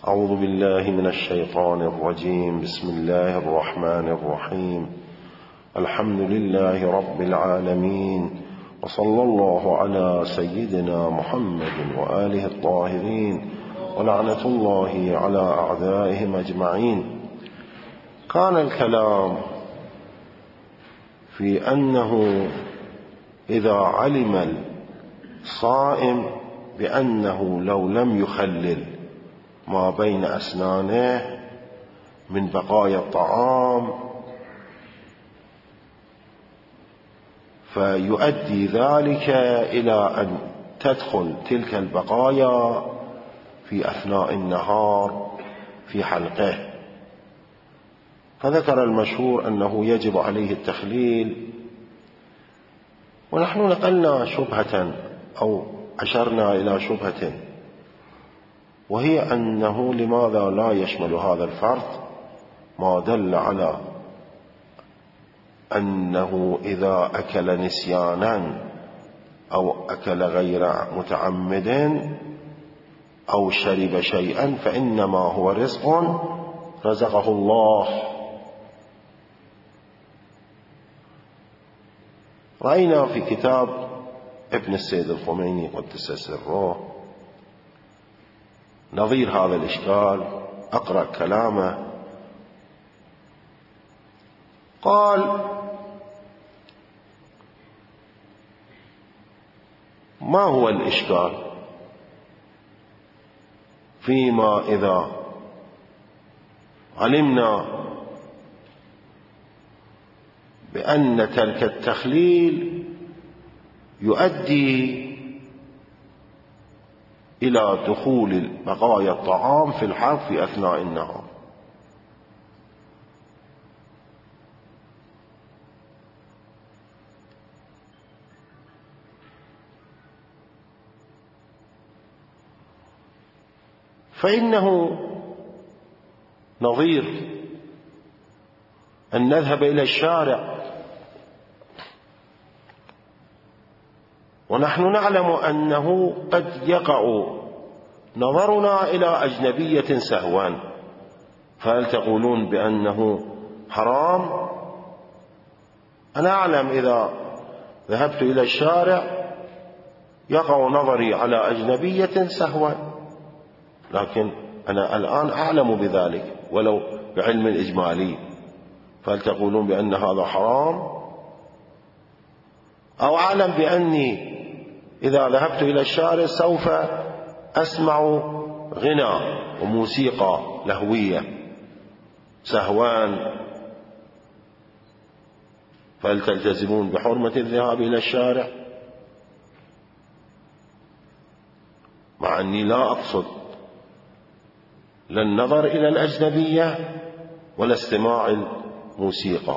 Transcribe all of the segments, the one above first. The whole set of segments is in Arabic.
أعوذ بالله من الشيطان الرجيم. بسم الله الرحمن الرحيم. الحمد لله رب العالمين، وصلى الله على سيدنا محمد وآله الطاهرين، ولعنة الله على أعدائهم أجمعين. كان الكلام في أنه إذا علم الصائم بأنه لو لم يخلل ما بين أسنانه من بقايا الطعام فيؤدي ذلك إلى أن تدخل تلك البقايا في أثناء النهار في حلقه، فذكر المشهور أنه يجب عليه التخليل. ونحن نقلنا شبهة أو أشرنا إلى شبهة، وهي أنه لماذا لا يشمل هذا الفرض ما دل على أنه إذا أكل نسيانا أو أكل غير متعمد أو شرب شيئا فإنما هو رزق رزقه الله. رأينا في كتاب ابن السيد الخميني قدس سره نظير هذا الإشكال. أقرأ كلامه. قال: ما هو الإشكال فيما إذا علمنا بأن ترك التخليل يؤدي إلى دخول بقايا الطعام في الحلق في أثناء النهار؟ فإنه نظير أن نذهب إلى الشارع ونحن نعلم أنه قد يقع نظرنا إلى أجنبية سهوا، فهل تقولون بأنه حرام؟ أنا أعلم إذا ذهبت إلى الشارع يقع نظري على أجنبية سهوا، لكن أنا الآن أعلم بذلك ولو بعلم إجمالي، فهل تقولون بأن هذا حرام؟ أو أعلم بأني إذا ذهبت إلى الشارع سوف أسمع غنى وموسيقى لهوية سهوان، فهل تلتزمون بحرمة الذهاب إلى الشارع؟ مع أني لا أقصد لا النظر إلى الأجنبية ولا استماع الموسيقى.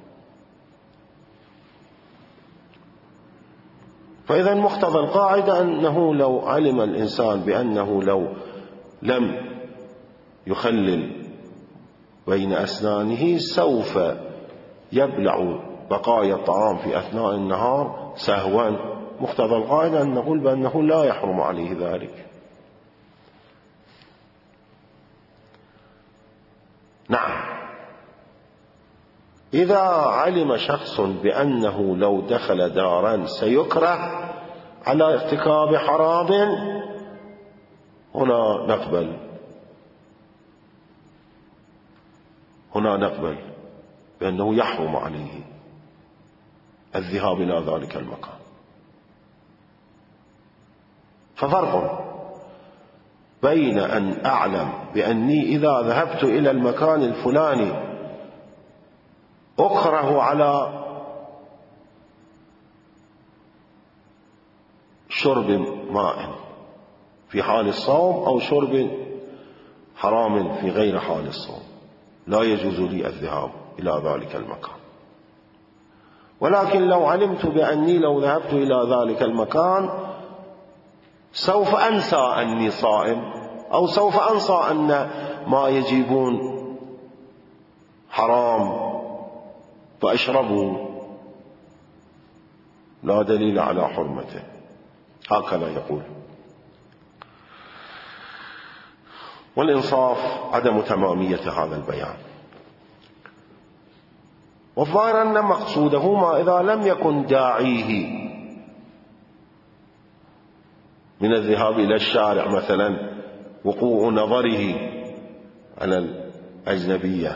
فإذا مقتضى القاعدة أنه لو علم الإنسان بأنه لو لم يخلل بين أسنانه سوف يبلع بقايا الطعام في أثناء النهار سهوا، مقتضى القاعدة أن نقول بأنه لا يحرم عليه ذلك. نعم، إذا علم شخص بأنه لو دخل دارا سيكره على ارتكاب حرام هنا نقبل بأنه يحرم عليه الذهاب إلى ذلك المكان. ففرق بين أن أعلم بأني إذا ذهبت إلى المكان الفلاني أكره على شرب ماء في حال الصوم أو شرب حرام في غير حال الصوم، لا يجوز لي الذهاب إلى ذلك المكان. ولكن لو علمت بأني لو ذهبت إلى ذلك المكان سوف أنسى أني صائم، أو سوف أنسى أن ما يجيبون حرام فأشربه، لا دليل على حرمته. هكذا يقول. والإنصاف عدم تمامية هذا البيان. والظاهر أن مقصوده ما إذا لم يكن داعيه من الذهاب إلى الشارع مثلا وقوع نظره على الأجنبية،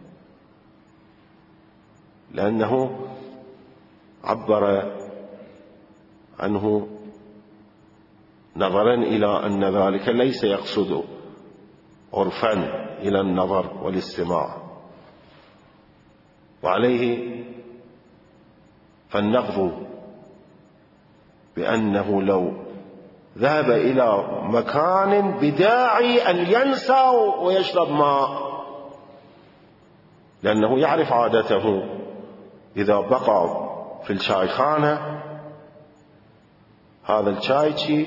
لأنه عبر عنه نظرا إلى أن ذلك ليس يقصد عرفا إلى النظر والاستماع، وعليه فالنقض بأنه لو ذهب إلى مكان بداعي أن ينسى ويشرب ماء، لأنه يعرف عادته إذا بقى في الشايخانة هذا الشايشي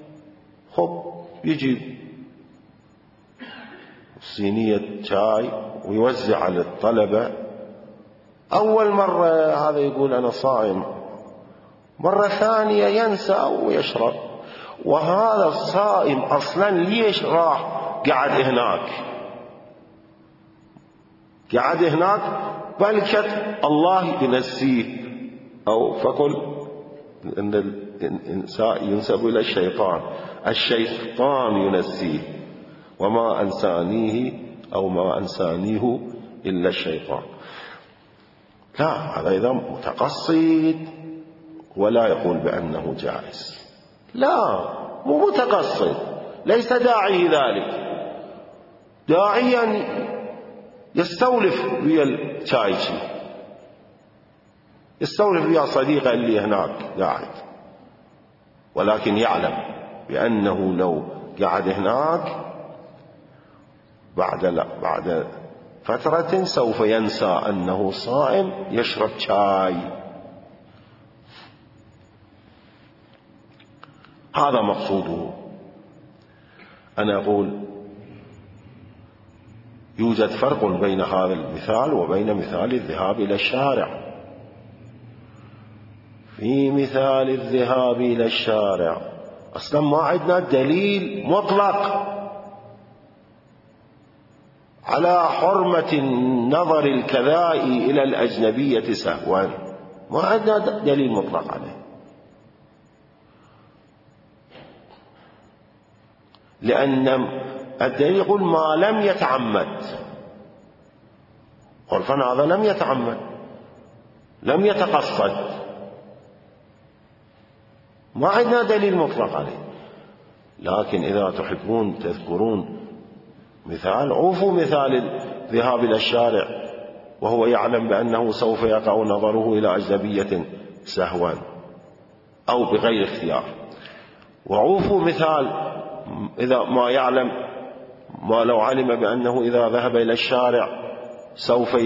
يجيب صينية شاي ويوزع على الطلبة. أول مرة هذا يقول أنا صائم، مرة ثانية ينسى ويشرب. وهذا الصائم أصلا ليش راح قعد هناك بلكت الله ينسيه، أو فقل إن الإنسان ينسب إلى الشيطان ينسيه، وما أنسانيه أو ما أنسانيه إلا الشيطان. لا، هذا إذا متقصد ولا يقول بأنه جائز، لا مو متقصد، ليس داعي ذلك، داعيا يستولف ويا الشايشي، يستولف ويا صديقه اللي هناك قاعد، ولكن يعلم بأنه لو قعد هناك بعد فترة سوف ينسى أنه صائم، يشرب شاي. هذا مقصوده. أنا أقول يوجد فرق بين هذا المثال وبين مثال الذهاب إلى الشارع. في مثال الذهاب إلى الشارع أصلا ما عندنا دليل مطلق على حرمة النظر الكذائي إلى الأجنبية سهوا، ما عندنا دليل مطلق عليه، لأن الدليل يقول ما لم يتعمد. عرفا هذا لم يتعمد، لم يتقصد، ما عندنا دليل مطلق عليه. لكن إذا تحبون تذكرون مثال، عوفوا مثال الذهاب إلى الشارع وهو يعلم بأنه سوف يقع نظره إلى أجنبية سهوا أو بغير اختيار، وعوفوا مثال إذا ما يعلم، ما لو علم بأنه إذا ذهب إلى الشارع سوف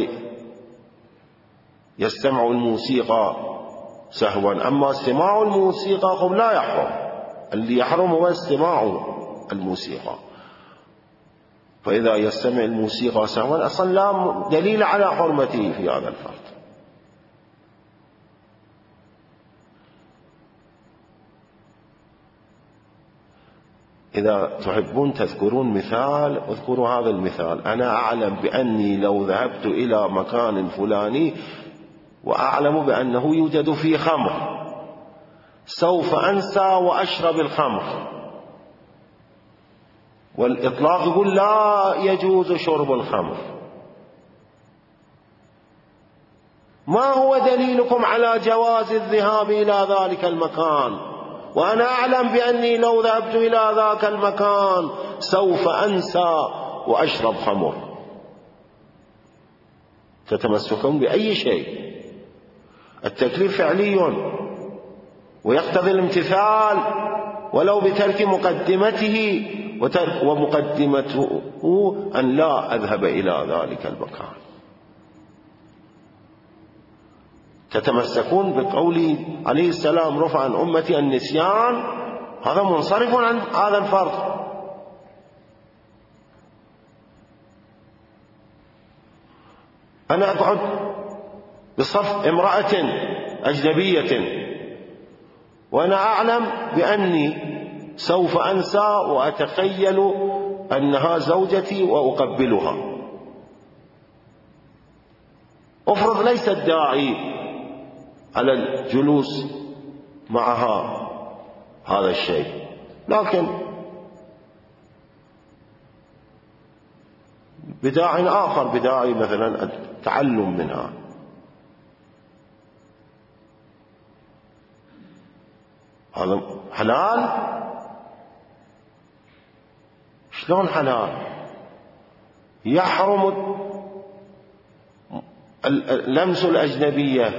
يستمع الموسيقى سهوا. أما استماع الموسيقى لا يحرم، اللي يحرم هو استماع الموسيقى، فإذا يستمع الموسيقى سهوا أصلا لا دليل على حرمته في هذا الفرد. إذا تحبون تذكرون مثال اذكروا هذا المثال. أنا أعلم بأني لو ذهبت إلى مكان فلاني وأعلم بأنه يوجد فيه خمر، سوف أنسى وأشرب الخمر. والإطلاق يقول لا يجوز شرب الخمر. ما هو دليلكم على جواز الذهاب إلى ذلك المكان وأنا أعلم بأني لو ذهبت إلى ذاك المكان سوف أنسى وأشرب خمر؟ تتمسكون بأي شيء؟ التكليف فعلي ويقتضي الامتثال ولو بترك مقدمته، ومقدمته أن لا أذهب إلى ذلك المكان. تتمسكون بقول عليه السلام رفع عن أمتي النسيان، هذا منصرف عن هذا الفرض. أنا أقعد بصف امرأة أجنبية وأنا أعلم بأني سوف أنسى وأتخيل أنها زوجتي وأقبلها، افرض ليس الداعي على الجلوس معها هذا الشيء، لكن بداعي آخر، بداعي مثلا التعلم منها، هذا حلال؟ شلون حلال؟ يحرم لمس الأجنبية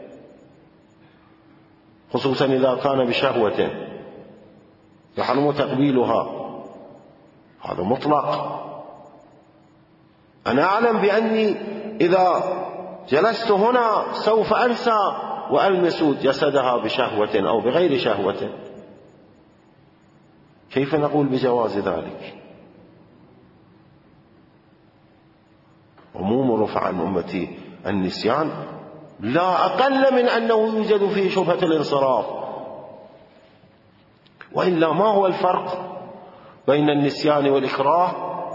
خصوصا إذا كان بشهوة، يحرم تقبيلها، هذا مطلق. أنا أعلم بأني إذا جلست هنا سوف أنسى وألمس جسدها بشهوة أو بغير شهوة، كيف نقول بجواز ذلك؟ عموم رفع عن أمتي النسيان لا أقل من أنه يوجد فيه شبهة الانصراف، وإلا ما هو الفرق بين النسيان والإكراه؟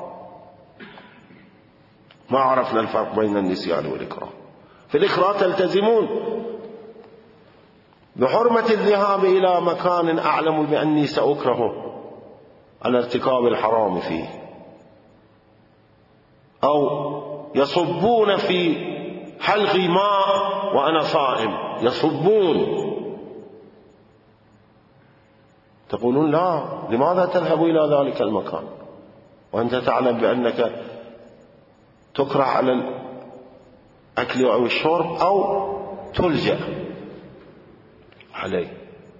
ما عرفنا الفرق بين النسيان والإكراه. في الإكراه تلتزمون بحرمة الذهاب إلى مكان أعلم بأني سأكره على ارتكاب الحرام فيه، أو يصبون في حلقي ماء وأنا صائم، يصبون، تقولون لا، لماذا تذهب إلى ذلك المكان وأنت تعلم بأنك تكره على الأكل أو الشرب أو تلجأ عليه،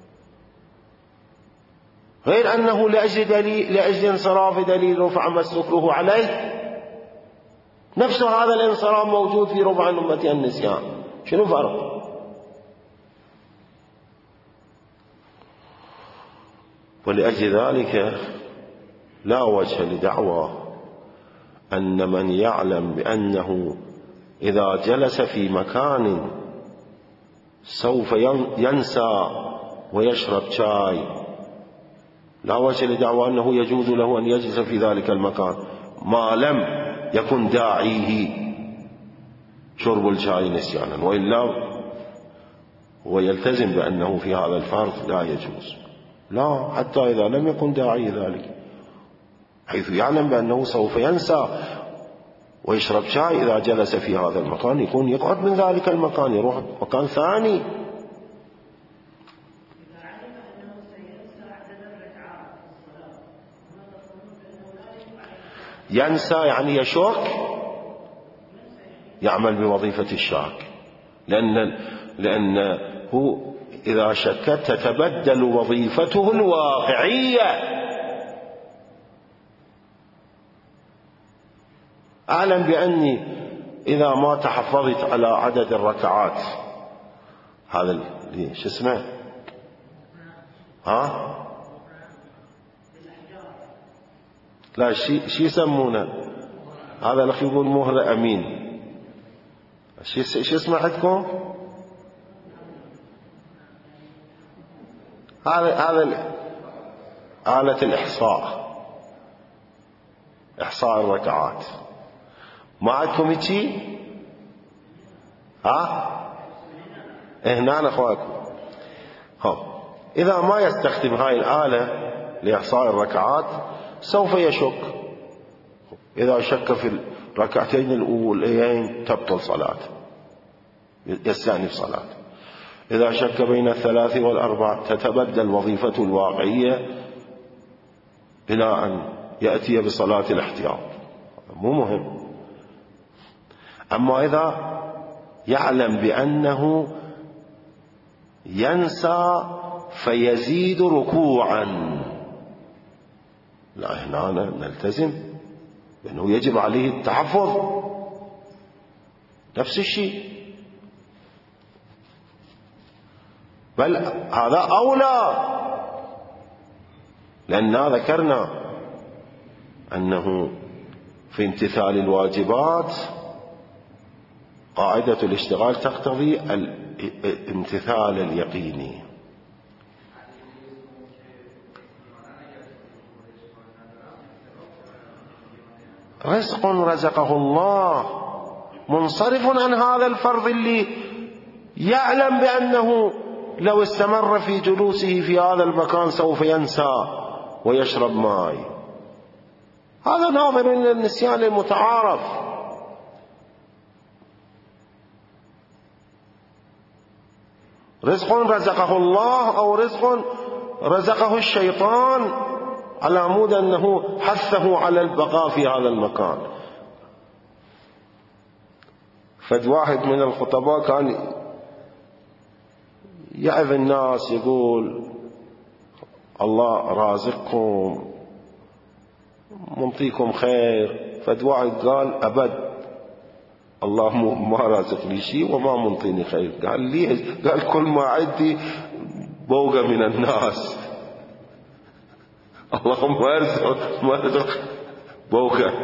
غير أنه لأجل انصراف دليل رفع ما استكره عليه، نفس هذا الانصراف موجود في رفع عن أمتي النسيان، شنو فرق؟ ولأجل ذلك لا وجه لدعوى أن من يعلم بأنه إذا جلس في مكان سوف ينسى ويشرب شاي، لا وجه لدعوى أنه يجوز له أن يجلس في ذلك المكان ما لم يكن داعيه شرب الشاي نسيانا، وإلا هو يلتزم بأنه في هذا الفرض لا يجوز، لا، حتى إذا لم يكن داعي ذلك، حيث يعلم بأنه سوف ينسى ويشرب شاي، إذا جلس في هذا المكان يكون يقعد من ذلك المكان يروح مكان ثاني. ينسى يعني يشك، يعمل بوظيفة الشاك، لأنه إذا شك تتبدل وظيفته الواقعية. أعلم بأني إذا ما تحفظت على عدد الركعات، هذا شو اسمه، لا شي يسمونه هذا الأخ يقول مهر أمين، شو اسمه عندكم؟ هذا آلة الإحصاء، إحصاء الركعات، ما عندكم هيجي؟ هنا أخواتكم. إذا ما يستخدم هاي الآلة لإحصاء الركعات سوف يشك، إذا شك في الركعتين الأولين تبطل صلاته، يستأنف صلاته، إذا شك بين الثلاث والأربع تتبدل وظيفته الواقعية إلى أن يأتي بصلاة الاحتياط، مو مهم. أما إذا يعلم بأنه ينسى فيزيد ركوعا، لا، هنا نلتزم بأنه يجب عليه التحفظ، نفس الشيء، بل هذا أولى، لأننا ذكرنا أنه في امتثال الواجبات قاعدة الاشتغال تقتضي الامتثال اليقيني. رزق رزقه الله منصرف عن هذا الفرض اللي يعلم بأنه لو استمر في جلوسه في هذا المكان سوف ينسى ويشرب ماء. هذا ناظر إلى النسيان المتعارف. رزق رزقه الله أو رزق رزقه الشيطان على مود أنه حثه على البقاء في هذا المكان. فد واحد من الخطباء كان يعظ الناس يقول الله رازقكم منطيكم خير. فد واحد قال أبد الله ما رازقني شيء وما منطيني خير. قال ليش؟ قال كل ما عندي بوقة من الناس. اللهم ما ارزق بوقة.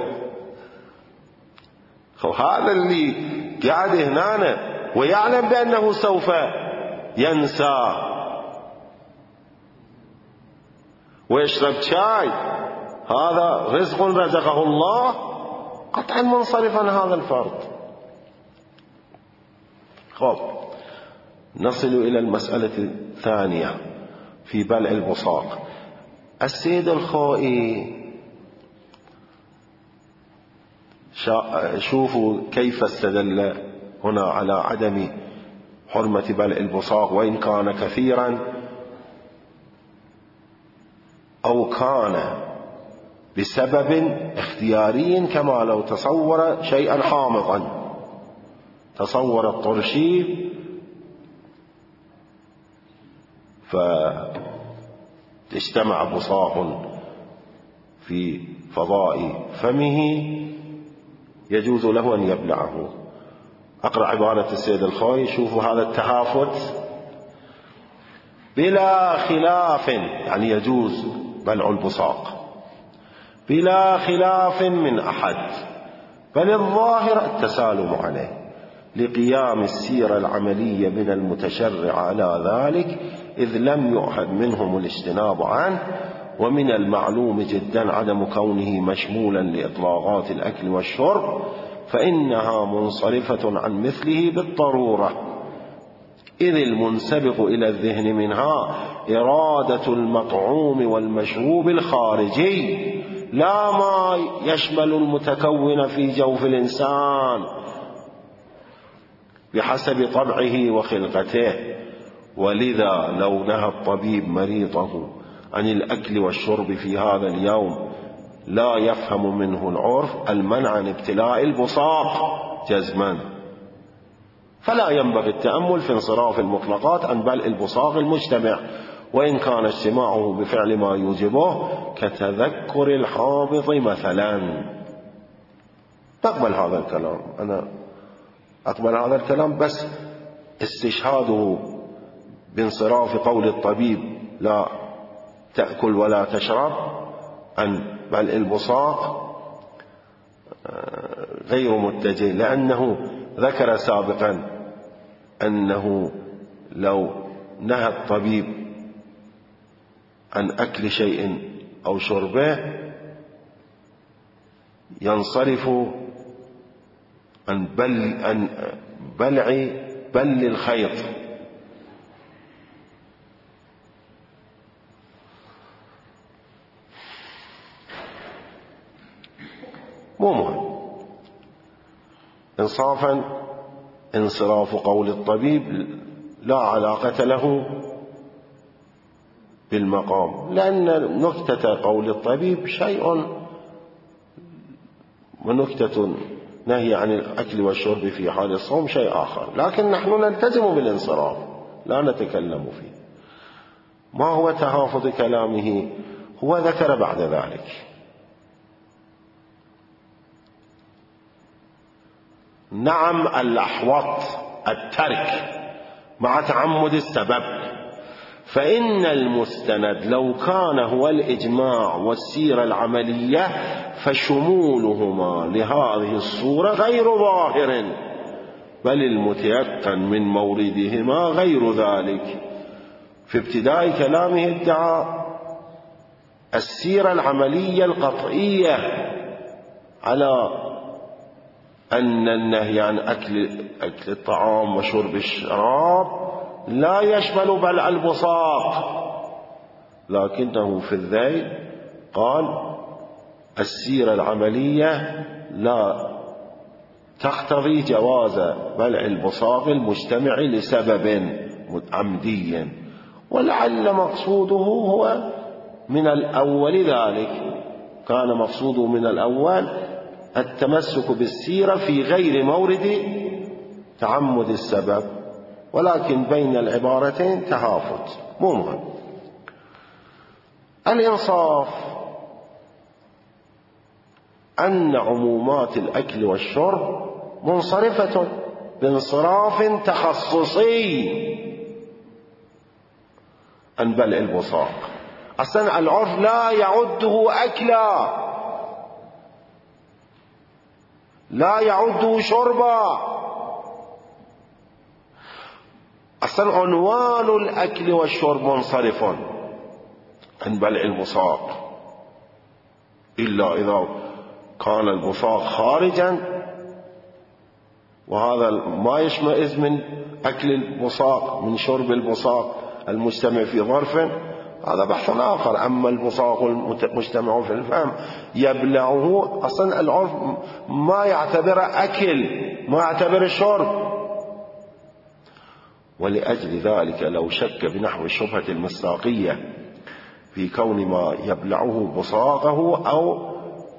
هذا اللي قاعد هنا ويعلم بأنه سوف ينسى ويشرب شاي، هذا رزق رزقه الله قطعا منصرف عن هذا الفرض. نصل إلى المسألة الثانية في بلع البصاق. السيد الخوئي شوفوا كيف استدل هنا على عدم حرمة بلع البصاق وإن كان كثيرا أو كان بسبب اختياري، كما لو تصور شيئا حامضا، تصور الطرشي فاجتمع بصاق في فضاء فمه يجوز له أن يبلعه. أقرأ عبارة السيد الخوئي. شوفوا هذا التهافت بلا خلاف، يعني يجوز بلع البصاق بلا خلاف من أحد، بل الظاهر التسالم عليه لقيام السيرة العملية من المتشرع على ذلك، إذ لم يؤخذ منهم الاجتناب عنه. ومن المعلوم جدا عدم كونه مشمولا لإطلاقات الأكل والشرب، فإنها منصرفة عن مثله بالضرورة، إذ المنسبق إلى الذهن منها إرادة المطعوم والمشروب الخارجي، لا ما يشمل المتكون في جوف الإنسان بحسب طبعه وخلقته. ولذا لو نهى الطبيب مريضه عن الأكل والشرب في هذا اليوم لا يفهم منه العرف المنع عن ابتلاء البصاق جزما، فلا ينبغي التأمل في انصراف المطلقات عن بلع البصاق المجتمع، وإن كان اجتماعه بفعل ما يوجبه كتذكر الحافظ مثلا. تقبل هذا الكلام، أنا أقبل هذا الكلام، بس استشهاده بانصراف قول الطبيب لا تأكل ولا تشرب عن بلع البصاق غير متجه، لأنه ذكر سابقا أنه لو نهى الطبيب عن أكل شيء أو شربه ينصرف عن بلع بل الخيط. مو مهم انصراف قول الطبيب لا علاقة له بالمقام، لأن نكتة قول الطبيب شيء ونكتة نهي عن الأكل والشرب في حال الصوم شيء آخر، لكن نحن نلتزم بالانصراف لا نتكلم فيه. ما هو تهافت كلامه؟ هو ذكر بعد ذلك نعم الأحوط الترك مع تعمد السبب، فإن المستند لو كان هو الإجماع والسيرة العملية فشمولهما لهذه الصورة غير ظاهر، بل المتيقن من موردهما غير ذلك. في ابتداء كلامه ادعى السيرة العملية القطعية على أن النهي عن أكل الطعام وشرب الشراب لا يشمل بلع البصاق، لكنه في الذيل قال السيرة العملية لا تقتضي جواز بلع البصاق المجتمع لسبب عمدي، ولعل مقصوده هو من الأول ذلك، كان مقصوده من الأول التمسك بالسيرة في غير مورد تعمد السبب، ولكن بين العبارتين تهافت ممكن. الإنصاف أن عمومات الأكل والشرب منصرفة بانصراف تخصصي عن بلع البصاق. أصلا العرف لا يعده أكلا، لا يعده شربا، أصلا عنوان الأكل والشرب منصرف عن بلع البصاق، إلا إذا كان البصاق خارجا، وهذا ما يشمئز من أكل البصاق من شرب البصاق المجتمع في ظرف، هذا بحث آخر. أما البصاق المجتمع في الفم يبلعه، أصلا العرف ما يعتبر أكل، ما يعتبر شرب. ولأجل ذلك لو شك بنحو الشبهة المصداقية في كون ما يبلعه بصاقه أو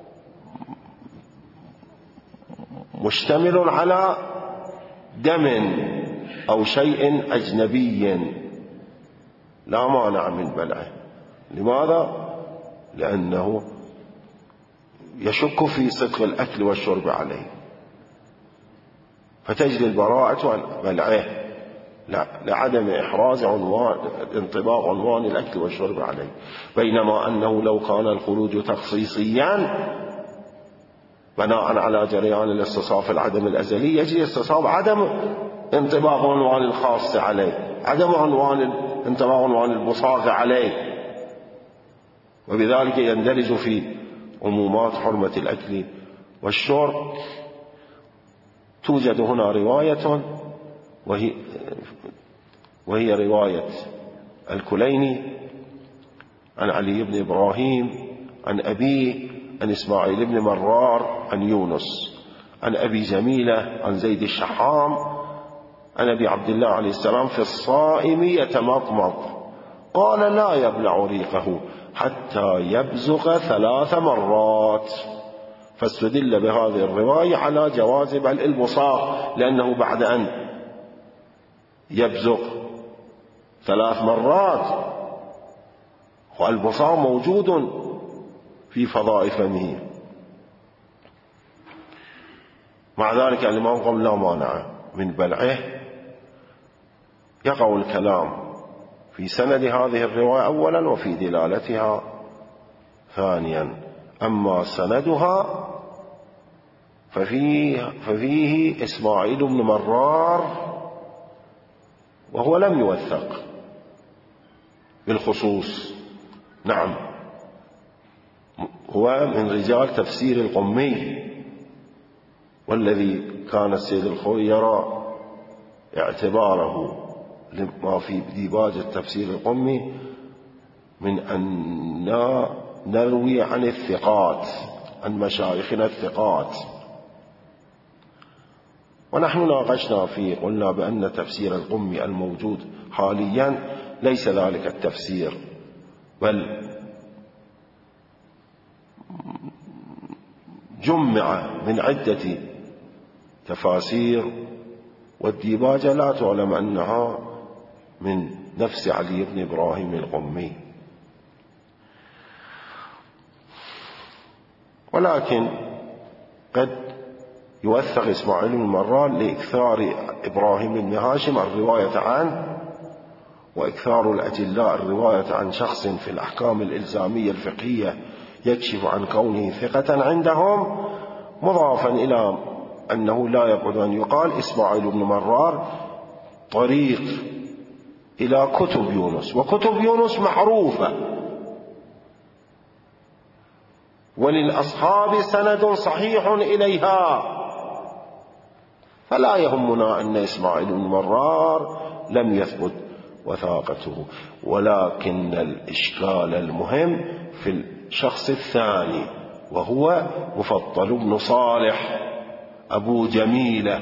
مشتمل على دم أو شيء أجنبي لا مانع من بلعه. لماذا؟ لأنه يشك في صدق الأكل والشرب عليه، فتجري البراءة عن بلعه لعدم إحراز انطباق عنوان الأكل والشرب عليه، بينما أنه لو كان الخروج تخصيصيا بناء على جريان الاستصاف العدم الأزلي، يجري استصاف عدم انطباق عنوان الخاص عليه، عدم انطباق عنوان البصاق عليه، وبذلك يندرج في عمومات حرمة الأكل والشرب. توجد هنا رواية وهي رواية الكليني عن علي بن إبراهيم عن أبيه عن إسماعيل بن مرار عن يونس عن أبي جميلة عن زيد الشحام عن أبي عبد الله عليه السلام في الصائم يتمضمض قال لا يبلع ريقه حتى يبزق 3 مرات، فاستدل بهذه الرواية على جواز بلع البصاق، لأنه بعد أن يبزق 3 مرات والبصاق موجود في فضاء فمه. مع ذلك الإمام قال لا مانع من بلعه. يقع الكلام في سند هذه الرواية أولا وفي دلالتها ثانيا. أما سندها ففيه إسماعيل بن مرار، وهو لم يوثق بالخصوص، نعم هو من رجال تفسير القمي، والذي كان السيد الخوي يرى اعتباره لما في ديباج التفسير القمي من أن نروي عن الثقات، عن مشايخنا الثقات. ونحن ناقشنا فيه، قلنا بأن تفسير القمي الموجود حاليا ليس ذلك التفسير، بل جمع من عدة تفاسير، والديباجة لا تعلم أنها من نفس علي بن إبراهيم القمي. ولكن قد يوثق إسماعيل بن مرار لإكثار إبراهيم بن هاشم الرواية عنه، وإكثار الأجلاء الرواية عن شخص في الأحكام الإلزامية الفقهية يكشف عن كونه ثقة عندهم، مضافا إلى أنه لا يبعد أن يقال إسماعيل بن مرار طريق إلى كتب يونس، وكتب يونس معروفة، وللأصحاب سند صحيح إليها، فلا يهمنا أن إسماعيل بن مرار لم يثبت وثاقته، ولكن الإشكال المهم في الشخص الثاني وهو مفضل بن صالح أبو جميلة.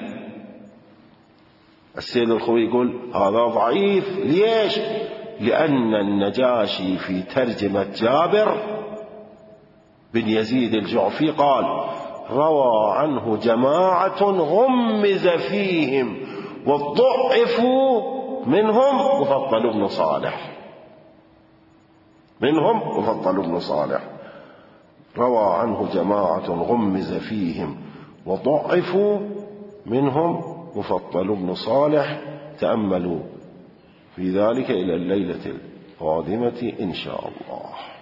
السيد الخوي يقول هذا ضعيف. ليش؟ لأن النجاشي في ترجمة جابر بن يزيد الجعفي قال روى عنه جماعة غمز فيهم وضعفوا منهم مفضل بن صالح، منهم مفضل بن صالح. روى عنه جماعة غمز فيهم وضعفوا منهم مفضل بن صالح. تأملوا في ذلك إلى الليلة القادمة إن شاء الله.